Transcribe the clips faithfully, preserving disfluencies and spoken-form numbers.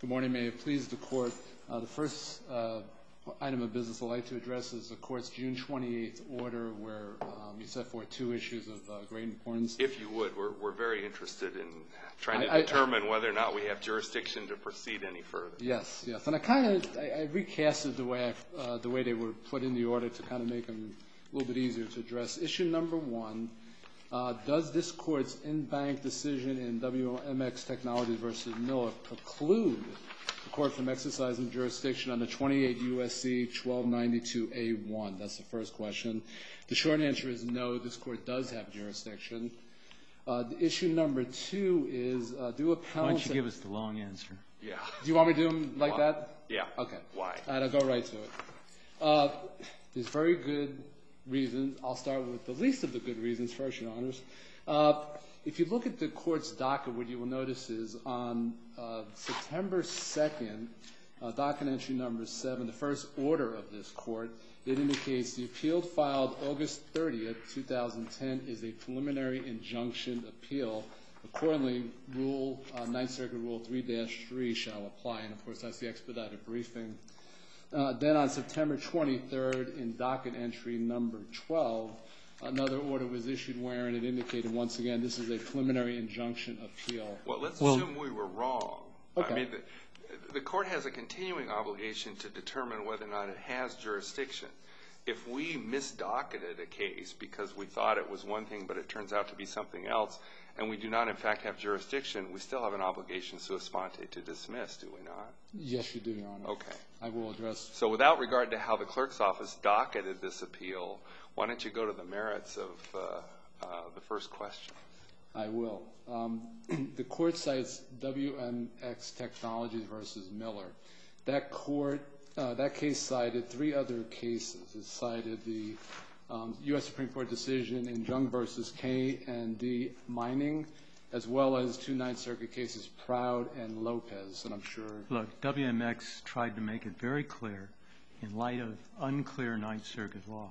Good morning. May it please the Court. Uh, the first uh, item of business I'd like to address is the Court's June twenty-eighth order where um, you set forth two issues of uh, great importance. If you would, we're, we're very interested in trying to I, determine I, whether or not we have jurisdiction to proceed any further. Yes, yes. And I kind of, I, I recasted the way, I, uh, the way they were put in the order to kind of make them a little bit easier to address. Issue number one, uh, does this Court's in-bank decision in W M X Technologies versus Miller preclude the Court from exercising jurisdiction under twenty-eight U S C twelve ninety-two A one? That's the first question. The short answer is no, this Court does have jurisdiction. Uh, the issue number two is, uh, do appellants... Why don't you give us the long answer? Yeah. Do you want me to do them like Why? that? Yeah. Okay. Why? All right, I'll go right to it. Uh, there's very good reasons. I'll start with the least of the good reasons first, Your Honors. Uh, if you look at the Court's docket, what you will notice is on uh, September second, uh, docket entry number seven, the first order of this Court, it indicates the appeal filed August thirtieth, two thousand ten is a preliminary injunction appeal. Accordingly, Rule uh, Ninth Circuit Rule three dash three shall apply, and of course that's the expedited briefing. Uh, then on September twenty-third, in docket entry number twelve, another order was issued wherein it indicated once again this is a preliminary injunction appeal. Well, let's well, assume we were wrong. Okay. I mean, the, the Court has a continuing obligation to determine whether or not it has jurisdiction. If we misdocketed a case because we thought it was one thing but it turns out to be something else, and we do not in fact have jurisdiction, we still have an obligation sua sponte to dismiss, do we not? Yes, you do, Your Honor. Okay. I will address. So without regard to how the clerk's office docketed this appeal, why don't you go to the merits of uh, uh, the first question? I will. Um, the Court cites W M X Technologies versus Miller. That court, uh, that case cited three other cases. It cited the um, U S Supreme Court decision in Jung versus K and D Mining, as well as two Ninth Circuit cases, Proud and Lopez, and I'm sure... Look, W M X tried to make it very clear, in light of unclear Ninth Circuit law,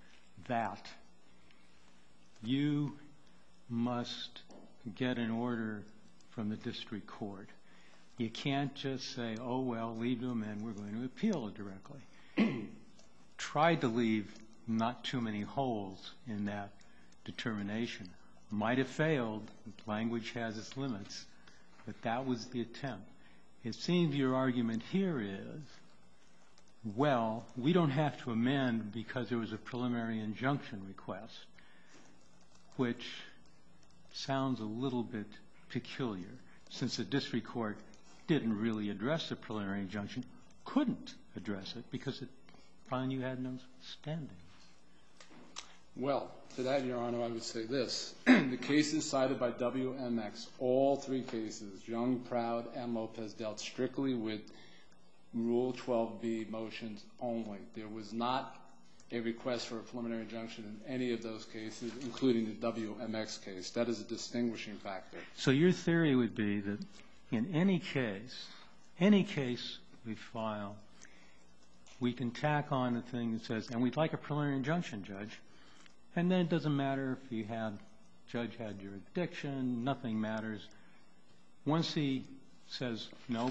that you must get an order from the district court. You can't just say, oh, well, leave them and we're going to appeal it directly. Tried to leave not too many holes in that determination. Might have failed. Language has its limits. But that was the attempt. It seems your argument here is, well, we don't have to amend because there was a preliminary injunction request, which sounds a little bit peculiar, since the district court didn't really address the preliminary injunction, couldn't address it because it found you had no standing. Well, to that, Your Honor, I would say this. The cases cited by W M X, all three cases, Jung, Proud, and Lopez, dealt strictly with Rule twelve B motions only. There was not a request for a preliminary injunction in any of those cases, including the W M X case. That is a distinguishing factor. So your theory would be that in any case, any case we file, we can tack on a thing that says, and we'd like a preliminary injunction, Judge, and then it doesn't matter if you had, Judge had jurisdiction, nothing matters. Once he says, nope,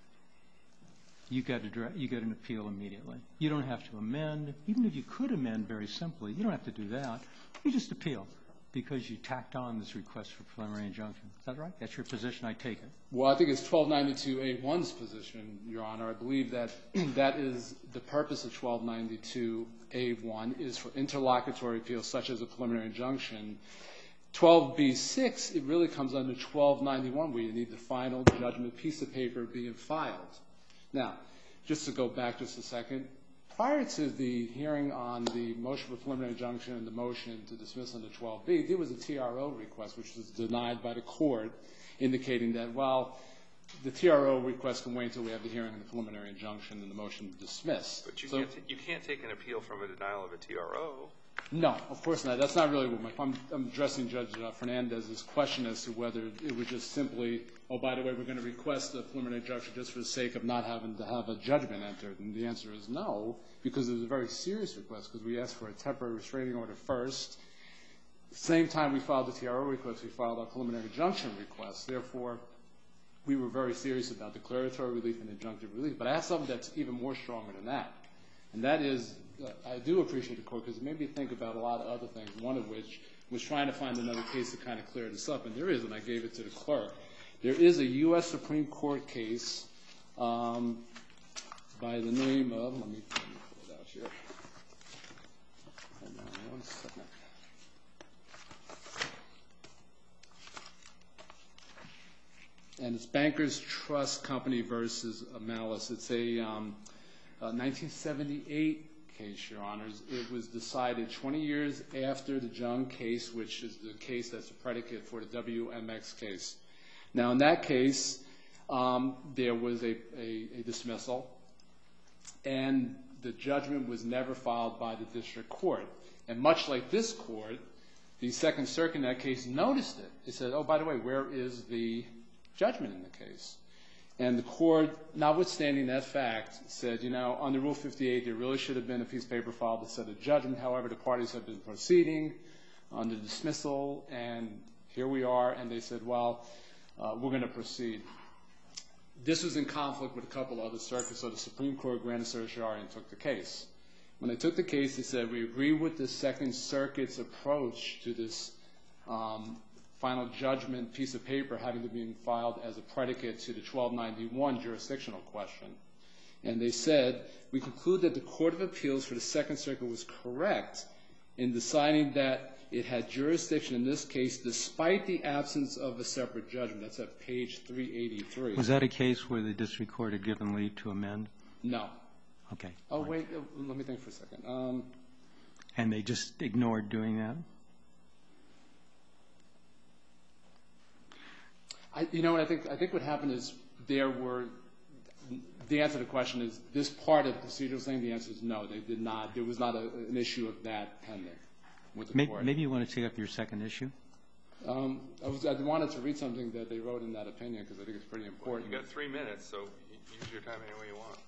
you get, a, you get an appeal immediately. You don't have to amend. Even if you could amend very simply, you don't have to do that. You just appeal because you tacked on this request for preliminary injunction. Is that right? That's your position, I take it. Well, I think it's twelve ninety-two A one's position, Your Honor. I believe that that is the purpose of twelve ninety-two A one is for interlocutory appeals such as a preliminary injunction. twelve B six, it really comes under twelve ninety-one where you need the final judgment piece of paper being filed. Now, just to go back just a second, prior to the hearing on the motion for preliminary injunction and the motion to dismiss under twelve B, there was a T R O request which was denied by the court, indicating that, well, the T R O request can wait until we have the hearing on the preliminary injunction and the motion to dismiss. But you, so, can't, you can't take an appeal from a denial of a T R O. No, of course not. That's not really what my I'm, I'm addressing Judge uh, Fernandez's question as to whether it was just simply, oh, by the way, we're going to request a preliminary injunction just for the sake of not having to have a judgment entered. And the answer is no, because it was a very serious request, because we asked for a temporary restraining order first. Same time we filed the T R O request, we filed our preliminary injunction request. Therefore, we were very serious about declaratory relief and injunctive relief. But I have something that's even more stronger than that. And that is, uh, I do appreciate the court because it made me think about a lot of other things, one of which was trying to find another case to kind of clear this up. And there is, and I gave it to the clerk. There is a U S Supreme Court case um, by the name of, let me, let me pull it out here. Hold on one second. And it's Bankers Trust Company versus Malice. It's a, um, a nineteen seventy-eight case, Your Honors. It was decided twenty years after the Jung case, which is the case that's a predicate for the W M X case. Now, in that case, um, there was a, a, a dismissal, and the judgment was never filed by the district court. And much like this court, the Second Circuit in that case noticed it. It said, oh, by the way, where is the judgment in the case? And the court, notwithstanding that fact, said, you know, under Rule fifty-eight, there really should have been a piece of paper filed that said a judgment. However, the parties have been proceeding under dismissal, and here we are. And they said, well, uh, we're going to proceed. This was in conflict with a couple other circuits, so the Supreme Court granted certiorari and took the case. When they took the case, they said, we agree with the Second Circuit's approach to this um, final judgment piece of paper having to be filed as a predicate to the twelve ninety-one jurisdictional question. And they said, we conclude that the Court of Appeals for the Second Circuit was correct in deciding that it had jurisdiction in this case despite the absence of a separate judgment. That's at page three eighty-three. Was that a case where the district court had given leave to amend? No. Okay. Oh, wait. Let me think for a second. Um, and they just ignored doing that? I, you know what I think? I think what happened is there were, the answer to the question is, this part of the procedural thing, the answer is no, they did not. There was not a, an issue of that pending with the maybe, court. Maybe you want to take up your second issue? Um, I, was, I wanted to read something that they wrote in that opinion because I think it's pretty important. Well, you've got three minutes, so use your time any way you want.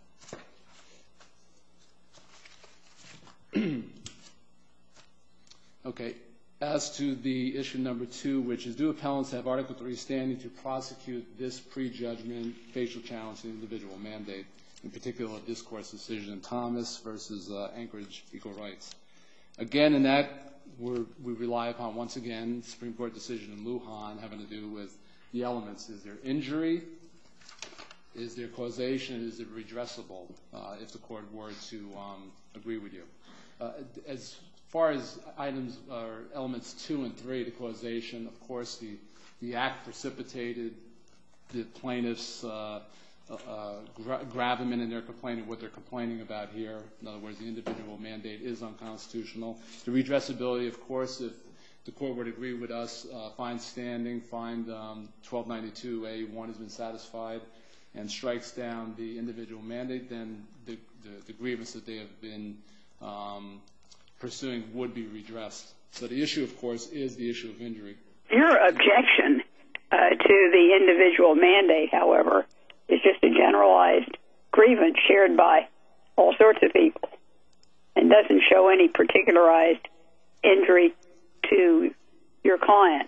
Okay. As to the issue number two, which is do appellants have Article three standing to prosecute this prejudgment facial challenge to the individual mandate, in particular this court's decision in Thomas versus uh, Anchorage Equal Rights. Again, in that, we're, we rely upon, once again, the Supreme Court decision in Lujan having to do with the elements. Is there injury? Is there causation? Is it redressable uh, if the court were to um, agree with you? Uh, as far as items or elements two and three, the causation, of course, the, the act precipitated the plaintiff's uh, uh, gra- gravamen in their complaining, what they're complaining about here. In other words, the individual mandate is unconstitutional. The redressability, of course, if the court would agree with us, uh, find standing, find um, twelve ninety-two A one has been satisfied, and strikes down the individual mandate, then the, the, the grievance that they have been um, pursuing would be redressed. So the issue, of course, is the issue of injury. Your objection uh, to the individual mandate, however, is just a generalized grievance shared by all sorts of people and doesn't show any particularized injury to your client.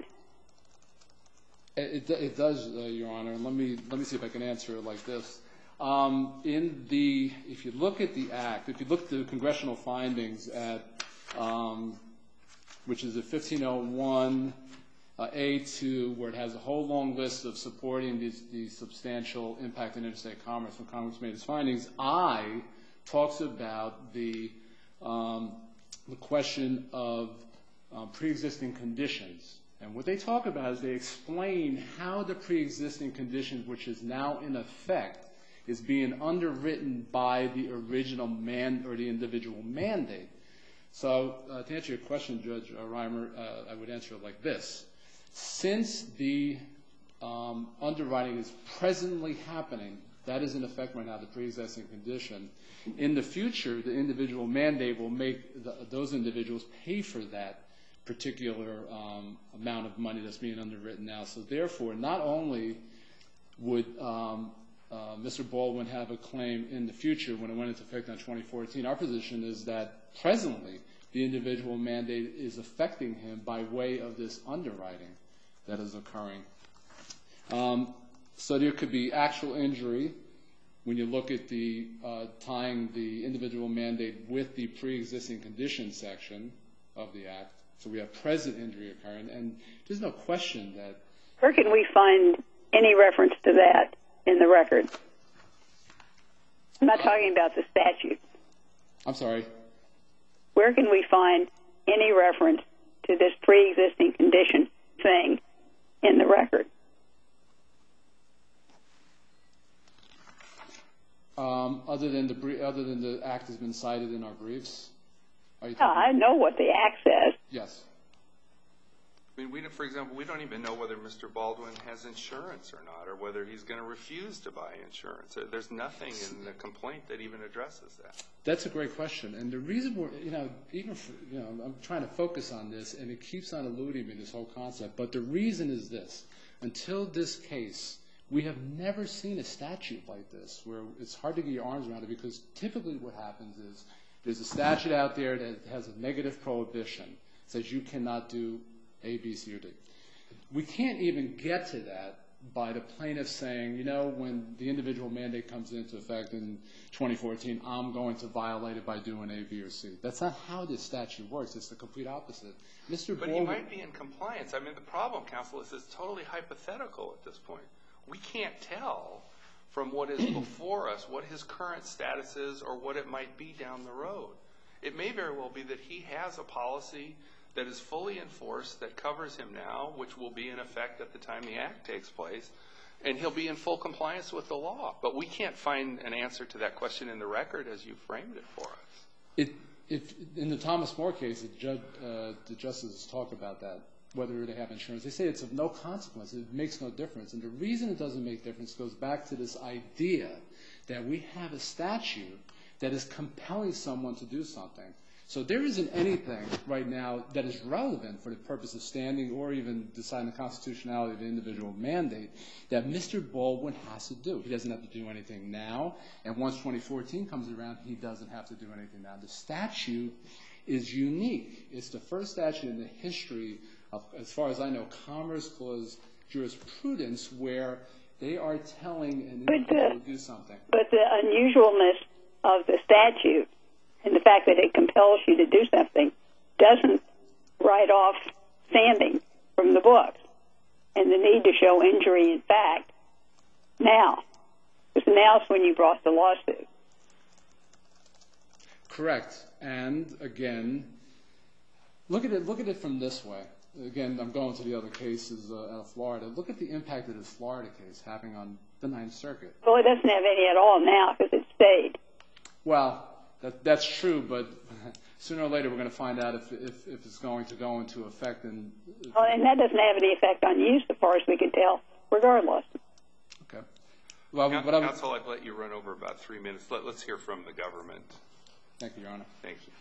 It, it does, uh, Your Honor. And let me let me see if I can answer it like this. Um, in the, if you look at the act, if you look at the congressional findings at, um, which is at fifteen oh one uh, A two, where it has a whole long list of supporting these, the substantial impact on interstate commerce when Congress made its findings, I talks about the um, the question of um, pre-existing conditions. And what they talk about is they explain how the pre-existing conditions, which is now in effect, is being underwritten by the original man or the individual mandate. So uh, to answer your question, Judge uh, Reimer, uh, I would answer it like this. Since the um, underwriting is presently happening, that is in effect right now, the pre-existing condition, in the future, the individual mandate will make the, those individuals pay for that particular um, amount of money that's being underwritten now. So therefore, not only would um, uh, Mister Baldwin have a claim in the future when it went into effect on twenty fourteen, our position is that presently the individual mandate is affecting him by way of this underwriting that is occurring. Um, So there could be actual injury when you look at the uh, tying the individual mandate with the pre-existing condition section of the Act. So we have present injury occurring, and there's no question that... Where can we find any reference to that in the record? I'm not talking about the statute. I'm sorry? Where can we find any reference to this pre-existing condition thing in the record? Um, other than the br- other than the Act has been cited in our briefs? Are you No, talking- I know what the Act says. Yes. I mean, we, for example, we don't even know whether Mister Baldwin has insurance or not, or whether he's going to refuse to buy insurance. There's nothing in the complaint that even addresses that. That's a great question, and the reason we're, you know, even for, you know, I'm trying to focus on this, and it keeps on eluding me, this whole concept. But the reason is this: until this case, we have never seen a statute like this, where it's hard to get your arms around it, because typically what happens is there's a statute out there that has a negative prohibition, says you cannot do A, B, C, or D. We can't even get to that by the plaintiff saying, you know, when the individual mandate comes into effect in twenty fourteen, I'm going to violate it by doing A, B, or C. That's not how this statute works. It's the complete opposite. Mister But Baldwin, he might be in compliance. I mean, the problem, counsel, is it's totally hypothetical at this point. We can't tell from what is before us what his current status is or what it might be down the road. It may very well be that he has a policy that is fully enforced, that covers him now, which will be in effect at the time the Act takes place, and he'll be in full compliance with the law. But we can't find an answer to that question in the record as you framed it for us. It, if, in the Thomas More case, the, judge, uh, the justices talk about that, whether they have insurance. They say it's of no consequence. It makes no difference. And the reason it doesn't make difference goes back to this idea that we have a statute that is compelling someone to do something. So there isn't anything right now that is relevant for the purpose of standing or even deciding the constitutionality of the individual mandate that Mister Baldwin has to do. He doesn't have to do anything now, and once twenty fourteen comes around, he doesn't have to do anything now. The statute is unique. It's the first statute in the history of, as far as I know, Commerce Clause jurisprudence where they are telling an individual to do something. But the unusualness of the statute and the fact that it compels you to do something doesn't write off standing from the books and the need to show injury in fact now. Because now's when you brought the lawsuit. Correct. And again, look at it. Look at it from this way. Again, I'm going to the other cases uh, out of Florida. Look at the impact of this Florida case having on the Ninth Circuit. Well, it doesn't have any at all now because it stayed. Well, that, that's true, but sooner or later we're going to find out if, if, if it's going to go into effect. And, well, and that doesn't have any effect on you so far as we can tell, regardless. Okay. Well, Counsel, but I'm, Counsel, I've let you run over about three minutes. Let, let's hear from the government. Thank you, Your Honor. Thank you.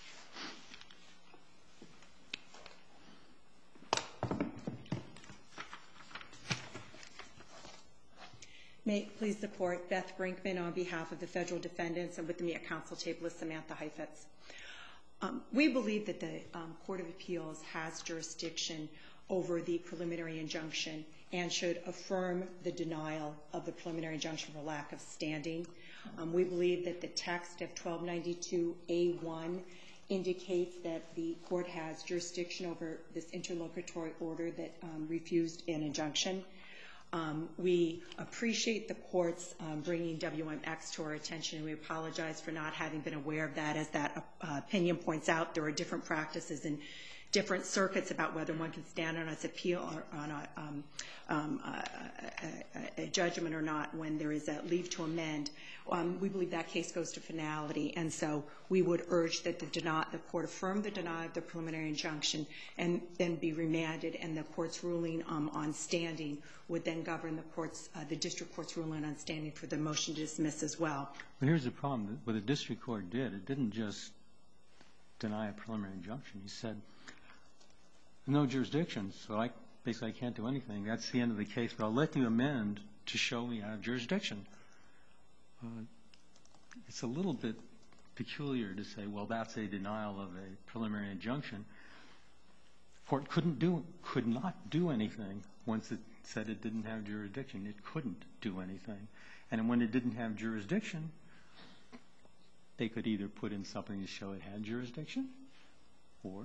May it please the Court, Beth Brinkman on behalf of the federal defendants, and with me at counsel table is Samantha Heifetz. Um, we believe that the um, Court of Appeals has jurisdiction over the preliminary injunction and should affirm the denial of the preliminary injunction for lack of standing. Um, we believe that the text of twelve ninety-two A one indicates that the court has jurisdiction over this interlocutory order that um, refused an injunction. Um, we appreciate the court's um, bringing W M X to our attention, and we apologize for not having been aware of that. As that uh, opinion points out, there are different practices in different circuits about whether one can stand on its appeal or on a, um, um, a, a, a judgment or not when there is a leave to amend. Um, we believe that case goes to finality, and so we would urge that the, deny, the court affirm the denial of the preliminary injunction and then be remanded, and the court's ruling um, on standing would then govern the court's, uh, the district court's ruling on standing for the motion to dismiss as well. But here's the problem. What the district court did, it didn't just deny a preliminary injunction. He said, no jurisdiction, so I basically I can't do anything. That's the end of the case, but I'll let you amend to show me I have jurisdiction. Uh, it's a little bit peculiar to say, well, that's a denial of a preliminary injunction. The court couldn't do, could not do anything once it said it didn't have jurisdiction. It couldn't do anything. And when it didn't have jurisdiction, they could either put in something to show it had jurisdiction or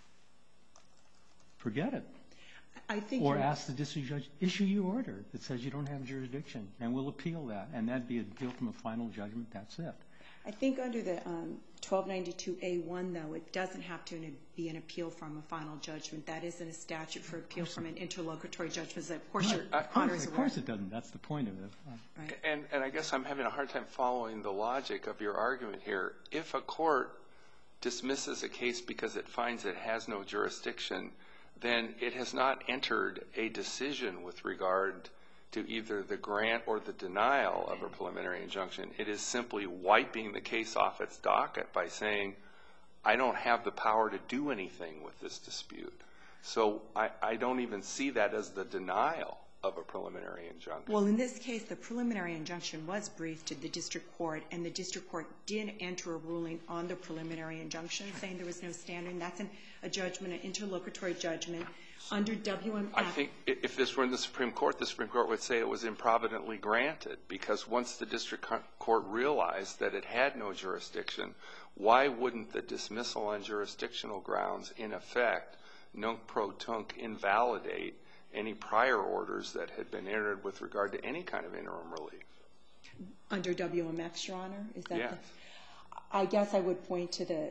forget it. I think or you're- ask the district judge, issue your order that says you don't have jurisdiction, and we'll appeal that. And that'd be a appeal from a final judgment. That's it. I think under the um, twelve ninety-two A one, though, it doesn't have to be an appeal from a final judgment. That isn't a statute for appeal from an interlocutory judgment. Of course, your Of Honor course, is of aware. course it doesn't. That's the point of it. Right. And, and I guess I'm having a hard time following the logic of your argument here. If a court dismisses a case because it finds it has no jurisdiction, then it has not entered a decision with regard to either the grant or the denial of a preliminary injunction. It is simply wiping the case off its docket by saying, I don't have the power to do anything with this dispute. So I, I don't even see that as the denial of a preliminary injunction. Well, in this case, the preliminary injunction was briefed to the district court, and the district court did enter a ruling on the preliminary injunction saying there was no standing. That's an, a judgment, an interlocutory judgment under W M F. I think if this were in the Supreme Court, the Supreme Court would say it was improvidently granted, because once the district court realized that it had no jurisdiction, why wouldn't the dismissal on jurisdictional grounds, in effect, nunc pro tunc, invalidate any prior orders that had been entered with regard to any kind of interim relief? Under W M X, Your Honor? Is that Yes. the, I guess I would point to the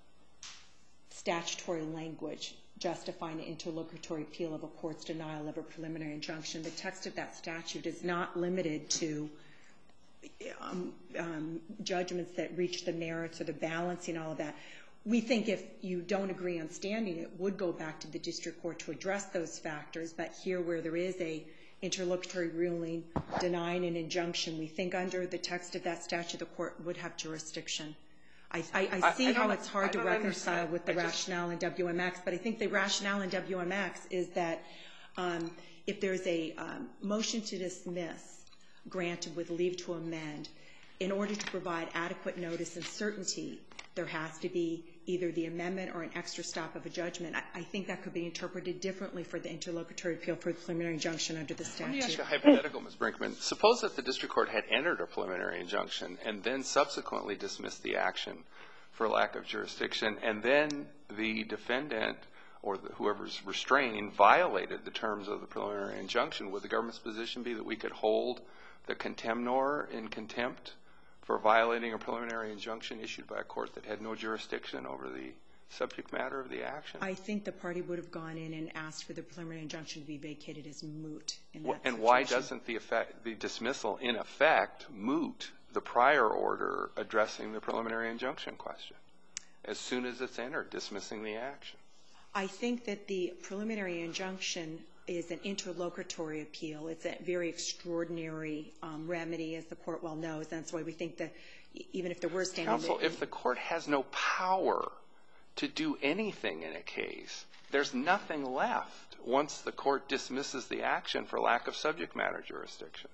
statutory language justifying an interlocutory appeal of a court's denial of a preliminary injunction. The text of that statute is not limited to um, um, judgments that reach the merits or the balancing, all of that. We think if you don't agree on standing, it would go back to the district court to address those factors. But here, where there is a interlocutory ruling denying an injunction, we think under the text of that statute, the court would have jurisdiction. I, I, I see I, I how it's hard to reconcile understand. with the I just, rationale in W M X, but I think the rationale in W M X is that um, if there's a um, motion to dismiss granted with leave to amend, in order to provide adequate notice and certainty, there has to be either the amendment or an extra stop of a judgment. I, I think that could be interpreted differently for the interlocutory appeal for the preliminary injunction under the statute. Let me ask you a hypothetical, Miz Brinkman. Suppose that the district court had entered a preliminary injunction and then subsequently dismissed the action for lack of jurisdiction, and then the defendant or the, whoever's restrained violated the terms of the preliminary injunction. Would the government's position be that we could hold the contemnor in contempt for violating a preliminary injunction issued by a court that had no jurisdiction over the subject matter of the action? I think the party would have gone in and asked for the preliminary injunction to be vacated as moot in that And situation. why doesn't the, effect, the dismissal, in effect, moot the prior order addressing the preliminary injunction question as soon as it's entered, dismissing the action? I think that the preliminary injunction is an interlocutory appeal. It's a very extraordinary um, remedy, as the court well knows. That's why we think that even if there were standing... Counsel, if the court has no power to do anything in a case, there's nothing left once the court dismisses the action for lack of subject matter jurisdiction.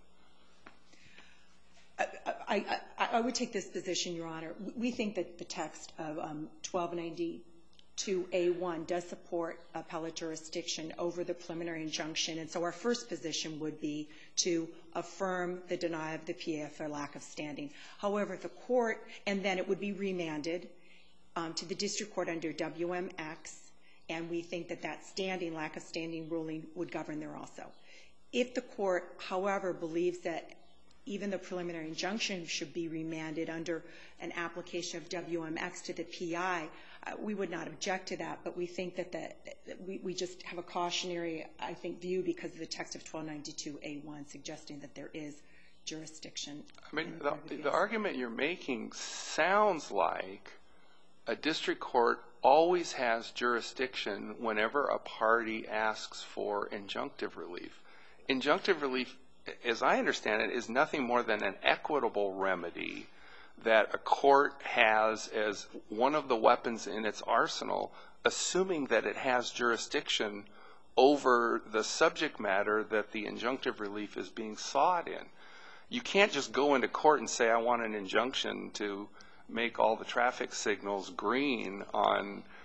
I, I, I, I would take this position, Your Honor. We think that the text of um, twelve ninety-two A one does support appellate jurisdiction over the preliminary injunction, and so our first position would be to affirm the denial of the P A for lack of standing. However, the court, and then it would be remanded um, to the district court under W M X, and we think that that standing, lack of standing ruling would govern there also. If the court, however, believes that even the preliminary injunction should be remanded under an application of W M X to the P I, uh, we would not object to that, but we think that, the, that we, we just have a cautionary, I think, view because of the text of twelve ninety-two A one suggesting that there is jurisdiction. I mean, the, the argument you're making sounds like a district court always has jurisdiction whenever a party asks for injunctive relief. Injunctive relief, as I understand it, is nothing more than an equitable remedy that a court has as one of the weapons in its arsenal, assuming that it has jurisdiction over the subject matter that the injunctive relief is being sought in. You can't just go into court and say, I want an injunction to make all the traffic signals green on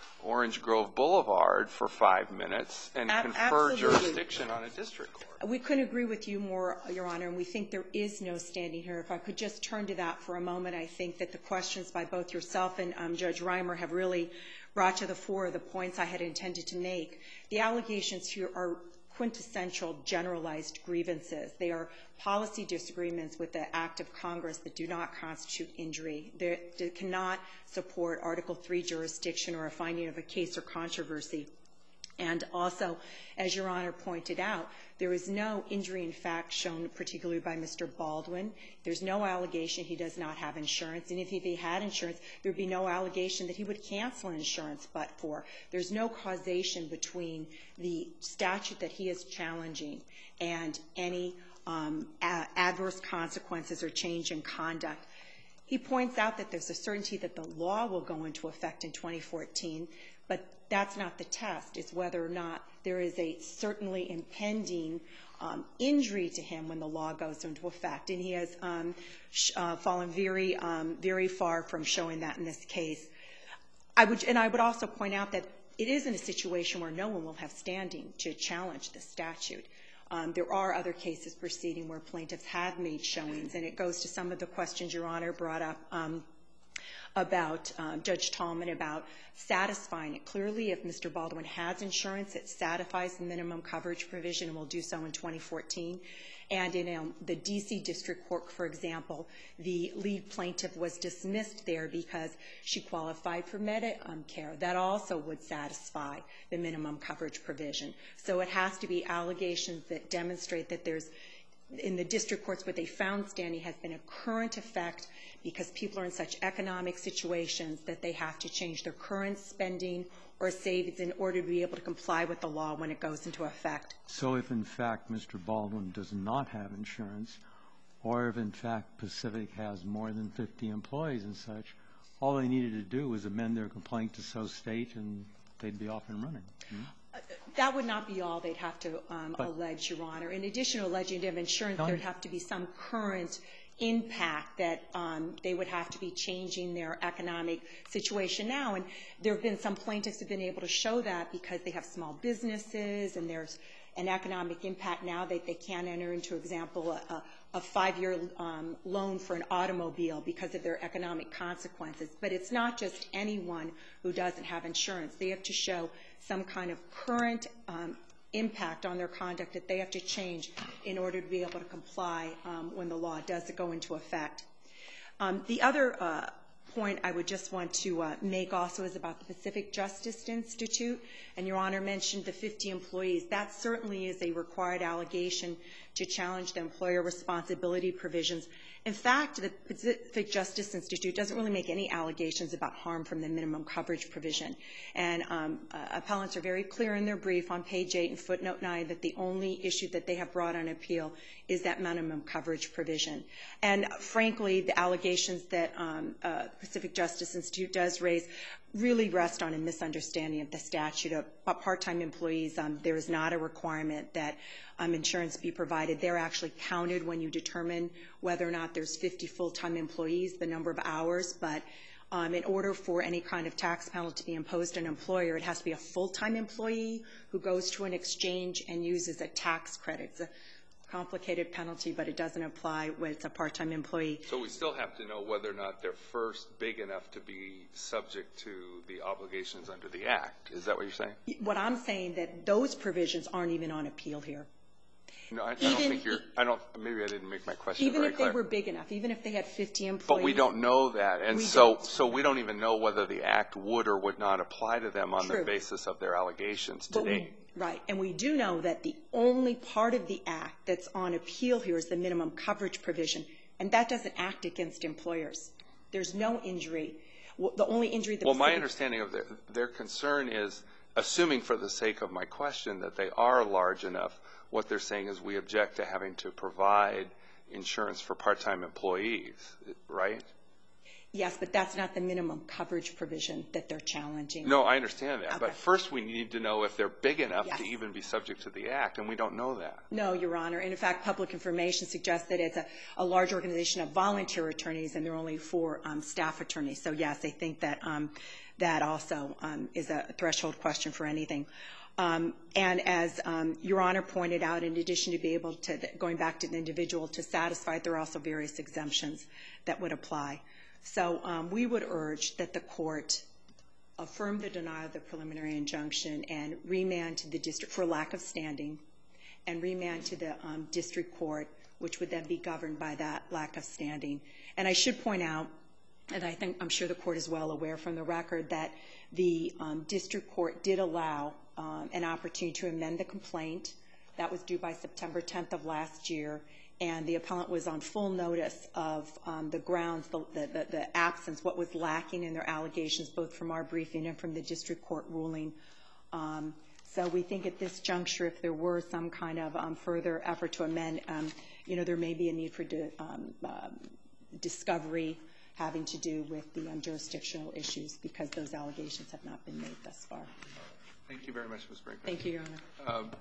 Orange Grove Boulevard for five minutes and A- confer absolutely. jurisdiction on a district court. We couldn't agree with you more, Your Honor, and we think there is no standing here. If I could just turn to that for a moment, I think that the questions by both yourself and um, Judge Reimer have really brought to the fore the points I had intended to make. The allegations here are quintessential generalized grievances. They are policy disagreements with the act of Congress that do not constitute injury. They, they cannot support Article three jurisdiction or a finding of a case or controversy. And also, as Your Honor pointed out, there is no injury in fact shown particularly by Mister Baldwin. There's no allegation he does not have insurance. And if he had insurance, there would be no allegation that he would cancel insurance but for. There's no causation between the statute that he is challenging and any um, a- adverse consequences or change in conduct. He points out that there's a certainty that the law will go into effect in twenty fourteen, but that's not the test. It's whether or not there is a certainly impending um, injury to him when the law goes into effect. And he has um, sh- uh, fallen very, um, very far from showing that in this case. I would, and I would also point out that it isn't a situation where no one will have standing to challenge the statute. Um, there are other cases proceeding where plaintiffs have made showings, and it goes to some of the questions Your Honor brought up um, about um, Judge Tallman about satisfying it. Clearly, if Mister Baldwin has insurance, it satisfies the minimum coverage provision and will do so in twenty fourteen. And in um, the D C District Court, for example, the lead plaintiff was dismissed there because she qualified for Medicare. That also would satisfy the minimum coverage provision. So it has to be allegations that demonstrate that there's, in the district courts, what they found standing has been a current effect because people are in such economic situations that they have to change their current spending or savings in order to be able to comply with the law when it goes into effect. So if, in fact, Mister Baldwin does not have insurance, or if, in fact, Pacific has more than fifty employees and such, all they needed to do was amend their complaint to so state and they'd be off and running. Hmm? That would not be all they'd have to um, allege, Your Honor. In addition to alleging to have insurance, there'd have to be some current impact that um, they would have to be changing their economic situation now. And there have been some plaintiffs who have been able to show that because they have small businesses and there's an economic impact now that they can't enter into, example, a, a five-year um, loan for an automobile because of their economic consequences. But it's not just anyone who doesn't have insurance. They have to show some kind of current um, impact on their conduct that they have to change in order to be able to comply um, when the law does go into effect. Um, the other uh, point I would just want to uh, make also is about the Pacific Justice Institute. And Your Honor mentioned the fifty employees. That certainly is a required allegation to challenge the employer responsibility provisions. In fact, the Pacific Justice Institute doesn't really make any allegations about harm from the minimum coverage provision. And um, uh, appellants are very clear in their brief on page eight and footnote nine that the only issue that they have brought on appeal is that minimum coverage provision. And frankly, the allegations that um, uh, the Pacific Justice Institute does raise really rest on a misunderstanding of the statute. Of part-time employees, um, there is not a requirement that um, insurance be provided. They're actually counted when you determine whether or not there's fifty full-time employees, the number of hours. But um, in order for any kind of tax penalty to be imposed on an employer, it has to be a full-time employee who goes to an exchange and uses a tax credit. It's a complicated penalty, but it doesn't apply when it's a part-time employee. So we still have to know whether or not they're first big enough to be subject to the obligations under the Act. Is that what you're saying? What I'm saying that those provisions aren't even on appeal here. No, I, I Even- don't think you're, I don't, maybe I didn't make my question Even very if they clear. were big enough, even if they had fifty employees. But we don't know that, and We so don't. so we don't even know whether the Act would or would not apply to them on the True. basis of their allegations But we- today. Right, and we do know that the only part of the Act that's on appeal here is the minimum coverage provision, and that doesn't act against employers. There's no injury. Well, the only injury that Well, my understanding of their, their concern is, assuming for the sake of my question that they are large enough, what they're saying is we object to having to provide insurance for part-time employees, right? Yes, but that's not the minimum coverage provision that they're challenging. No, I understand that. Okay. But first we need to know if they're big enough Yes. to even be subject to the Act, and we don't know that. No, Your Honor. And in fact, public information suggests that it's a, a large organization of volunteer attorneys, and there are only four um, staff attorneys. So, yes, I think that um, that also um, is a threshold question for anything. Um, and as um, Your Honor pointed out, in addition to be able to, going back to the individual to satisfy it, there are also various exemptions that would apply. So um, we would urge that the court affirm the denial of the preliminary injunction and remand to the district for lack of standing, and remand to the um, district court, which would then be governed by that lack of standing. And I should point out, and I think I'm sure the court is well aware from the record, that the um, district court did allow um, an opportunity to amend the complaint. That was due by September tenth of last year. And the appellant was on full notice of um, the grounds, the, the, the absence, what was lacking in their allegations, both from our briefing and from the district court ruling. Um, so we think at this juncture, if there were some kind of um, further effort to amend, um, you know, there may be a need for di um, uh, discovery having to do with the um, jurisdictional issues, because those allegations have not been made thus far. Thank you very much, Miz Brinkman. Thank you, Your Honor. Um,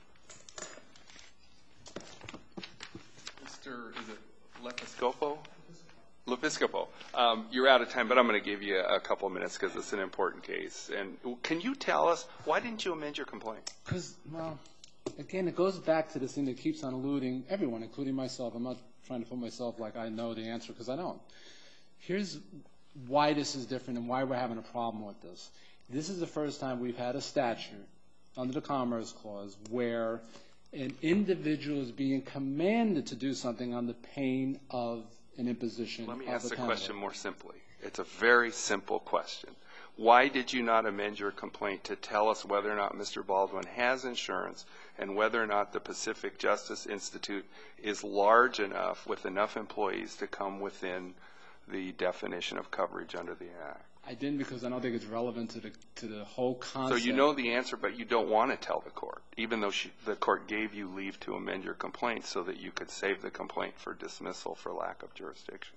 Mister Is it Lepiscopo? Lepiscopo. Um, you're out of time, but I'm going to give you a couple of minutes because it's an important case. And can you tell us, why didn't you amend your complaint? Because, well, again, it goes back to this thing that keeps on eluding everyone, including myself. I'm not trying to put myself like I know the answer, because I don't. Here's why this is different and why we're having a problem with this. This is the first time we've had a statute under the Commerce Clause where an individual is being commanded to do something on the pain of an imposition of a penalty. Let me ask the question more simply. It's a very simple question. Why did you not amend your complaint to tell us whether or not Mister Baldwin has insurance and whether or not the Pacific Justice Institute is large enough with enough employees to come within the definition of coverage under the Act? I didn't, because I don't think it's relevant to the to the whole concept. So you know the answer, but you don't want to tell the court, even though she, the court gave you leave to amend your complaint so that you could save the complaint for dismissal for lack of jurisdiction.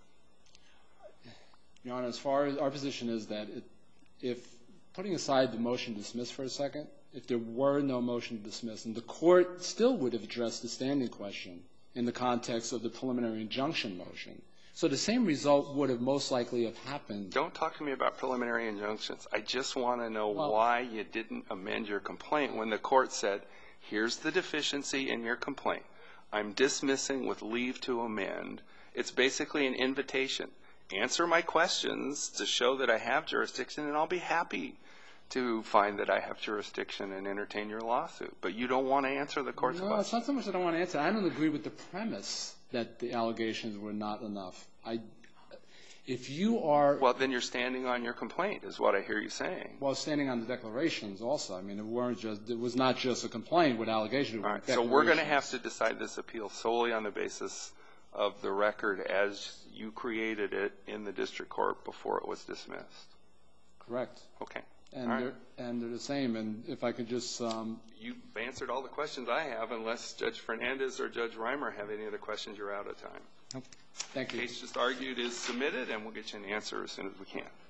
Your Honor, as far as our position is that it, if, putting aside the motion to dismiss for a second, if there were no motion to dismiss, and the court still would have addressed the standing question in the context of the preliminary injunction motion, so the same result would have most likely have happened. Don't talk to me about preliminary injunctions. I just want to know well, why you didn't amend your complaint when the court said, here's the deficiency in your complaint. I'm dismissing with leave to amend. It's basically an invitation. Answer my questions to show that I have jurisdiction, and I'll be happy to find that I have jurisdiction and entertain your lawsuit. But you don't want to answer the court's no, question. No, it's not so much that I don't want to answer. I don't agree with the premise that the allegations were not enough. I, if you are... Well, then you're standing on your complaint, is what I hear you saying. Well, standing on the declarations also. I mean, it weren't just, it was not just a complaint with allegations. All right, so we're going to have to decide this appeal solely on the basis of the record as you created it in the district court before it was dismissed. Correct. Okay. And, all right. they're, and they're the same. And if I could just... Um, You've answered all the questions I have. Unless Judge Fernandez or Judge Reimer have any other questions, you're out of time. Nope. Thank you. The case just argued is submitted, and we'll get you an answer as soon as we can.